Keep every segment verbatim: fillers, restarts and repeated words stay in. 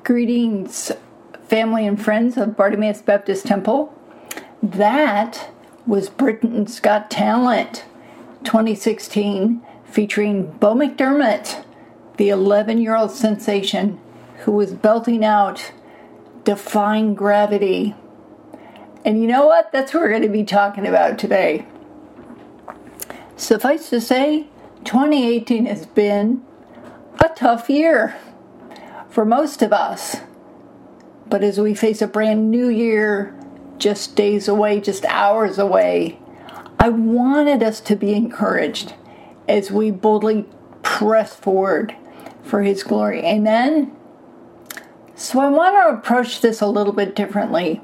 Greetings, family and friends of Bartimaeus Baptist Temple. That was Britain's Got Talent twenty sixteen, featuring Bo McDermott, the eleven-year-old sensation who was belting out Defying Gravity. And you know what? That's what we're going to be talking about today. Suffice to say, twenty eighteen has been a tough year for most of us. But as we face a brand new year, just days away, just hours away, I wanted us to be encouraged as we boldly press forward for His glory. Amen? So I want to approach this a little bit differently.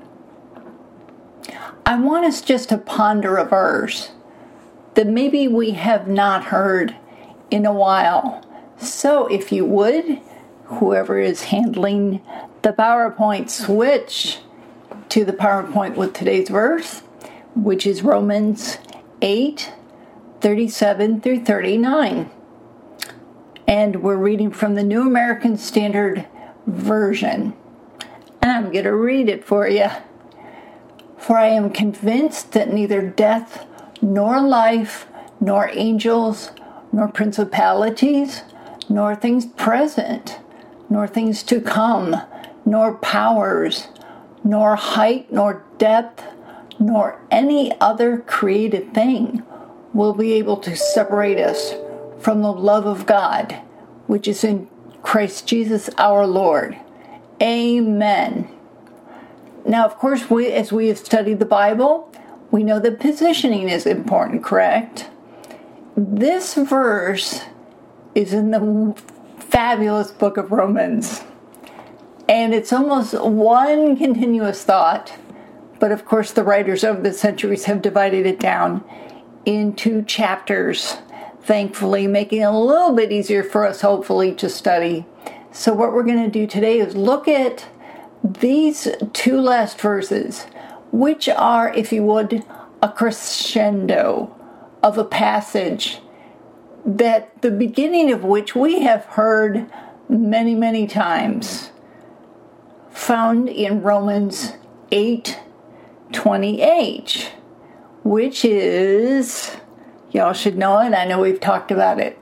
I want us just to ponder a verse that maybe we have not heard in a while. So if you would, whoever is handling the PowerPoint, switch to the PowerPoint with today's verse, which is Romans eight, thirty-seven through thirty-nine. And we're reading from the New American Standard Version. And I'm going to read it for you. For I am convinced that neither death, nor life, nor angels, nor principalities, nor things present, nor things to come, nor powers, nor height, nor depth, nor any other created thing will be able to separate us from the love of God, which is in Christ Jesus our Lord. Amen. Now, of course, we, as we have studied the Bible, we know that positioning is important, correct? This verse is in the fabulous book of Romans. And it's almost one continuous thought. But of course, the writers over the centuries have divided it down into chapters, thankfully, making it a little bit easier for us, hopefully, to study. So what we're going to do today is look at these two last verses, which are, if you would, a crescendo of a passage that the beginning of which we have heard many, many times, found in Romans eight twenty-eight, which is, y'all should know it, I know we've talked about it,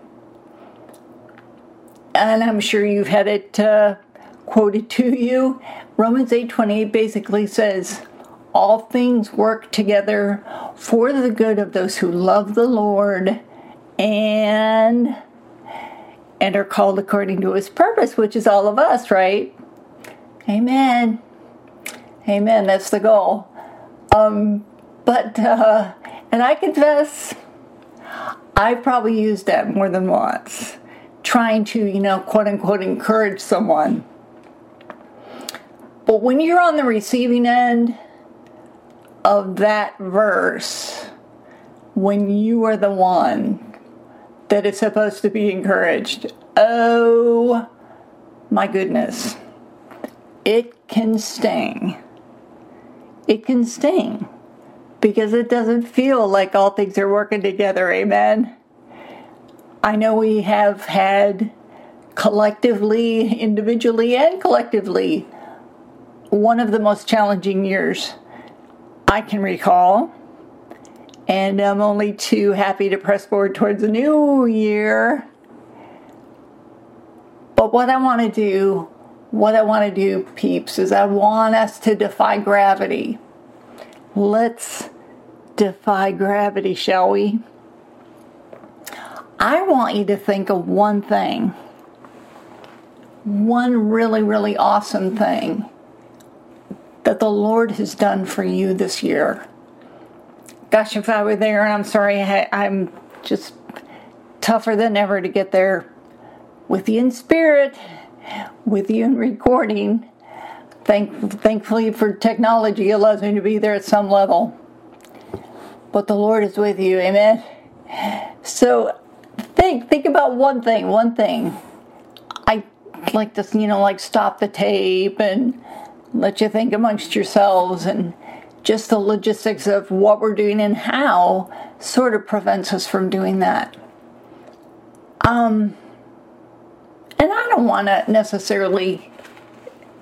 and I'm sure you've had it uh, quoted to you. Romans eight twenty-eight basically says, all things work together for the good of those who love the Lord and and are called according to His purpose, which is all of us, right? Amen. Amen. That's the goal. Um, but, uh, and I confess, I've probably used that more than once, trying to, you know, quote unquote, encourage someone. But when you're on the receiving end of that verse, when you are the one that is supposed to be encouraged, oh my goodness, it can sting. It can sting because it doesn't feel like all things are working together, amen? I know we have had collectively, individually and collectively, one of the most challenging years I can recall. And I'm only too happy to press forward towards the new year. But what I want to do, what I want to do, peeps, is I want us to defy gravity. Let's defy gravity, shall we? I want you to think of one thing. One really, really awesome thing that the Lord has done for you this year. Gosh, if I were there, and I'm sorry, I, I'm just tougher than ever to get there with you in spirit, with you in recording. Thank, thankfully for technology, it allows me to be there at some level. But the Lord is with you, amen? So think, think about one thing, one thing. I like to, you know, like stop the tape and let you think amongst yourselves, and just the logistics of what we're doing and how sort of prevents us from doing that. Um, and I don't want to necessarily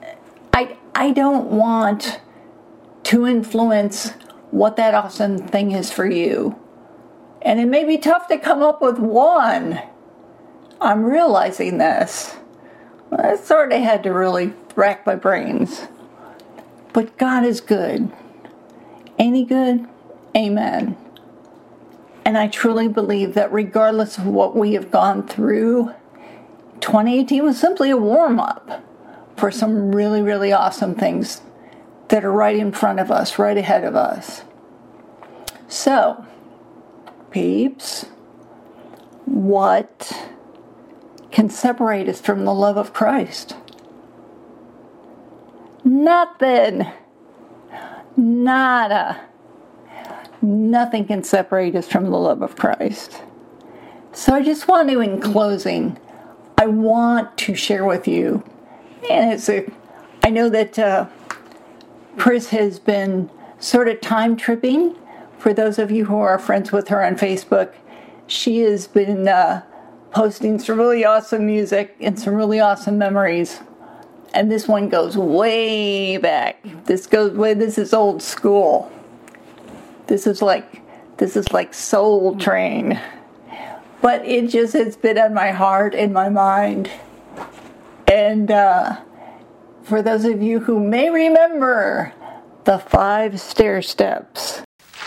I don't want to influence what that awesome thing is for you. And it may be tough to come up with one. I'm realizing this. I sort of had to really rack my brains. But God is good. Ain't He good? Amen. And I truly believe that regardless of what we have gone through, twenty eighteen was simply a warm-up for some really, really awesome things that are right in front of us, right ahead of us. So, peeps, what can separate us from the love of Christ? Nothing. Nada. Nothing can separate us from the love of Christ. So I just want to, in closing, I want to share with you, and it's a, I know that uh, Chris has been sort of time tripping. For those of you who are friends with her on Facebook, she has been uh, posting some really awesome music and some really awesome memories. And this one goes way back. This goes way, this is old school. This is like, this is like Soul Train. But it just has been on my heart and my mind. And uh, for those of you who may remember the five stair steps.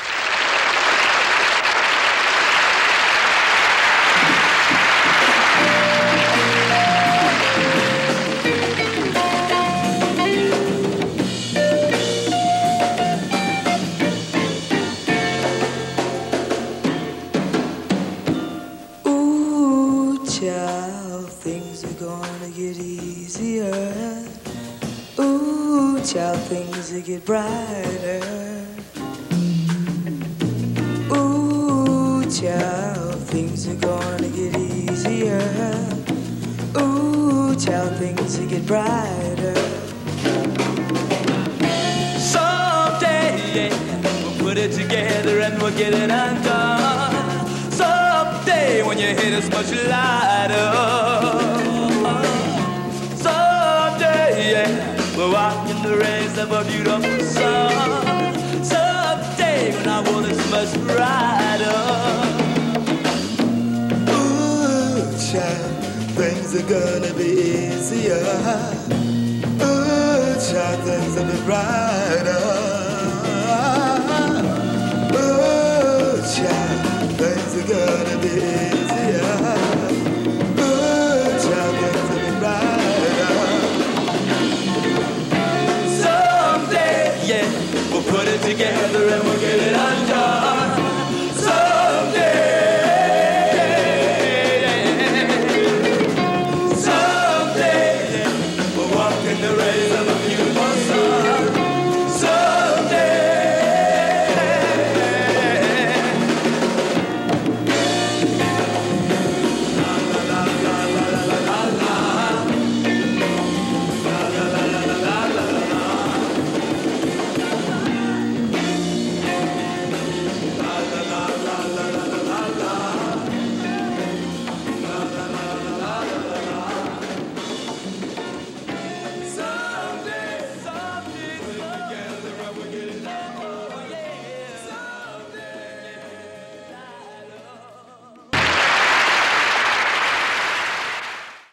Child, things will get brighter. Ooh, child, things are gonna get easier. Ooh, child, things will get brighter. Someday, yeah, we'll put it together and we'll get it undone. Someday, when your head is much lighter. Someday, yeah, we'll walk in the rays of a beautiful sun. Someday when our world is much brighter. Ooh, child, things are gonna be easier. Ooh, child, things will be brighter. Ooh, child, things are gonna be easier.